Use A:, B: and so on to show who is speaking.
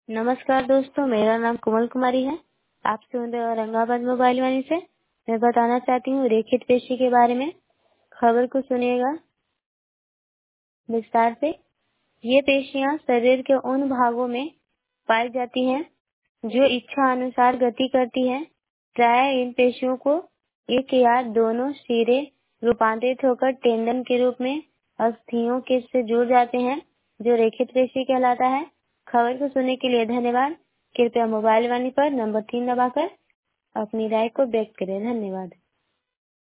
A: नमस्कार दोस्तों, मेरा नाम कोमल कुमारी है। आपसे औरंगाबाद मोबाइल वाणी से मैं बताना चाहती हूँ रेखित पेशी के बारे में। खबर को सुनिएगा विस्तार से। ये पेशियां शरीर के उन भागों में पाई जाती हैं जो इच्छा अनुसार गति करती हैं। प्राय इन पेशियों को एक या दोनों सिरे रूपांतरित होकर टेंडन के रूप में अस्थियों के से जुड़ जाते हैं, जो रेखित पेशी कहलाता है। खबर को सुनने के लिए धन्यवाद। कृपया मोबाइल वाणी पर नंबर 3 दबाकर अपनी राय को व्यक्त करें। धन्यवाद।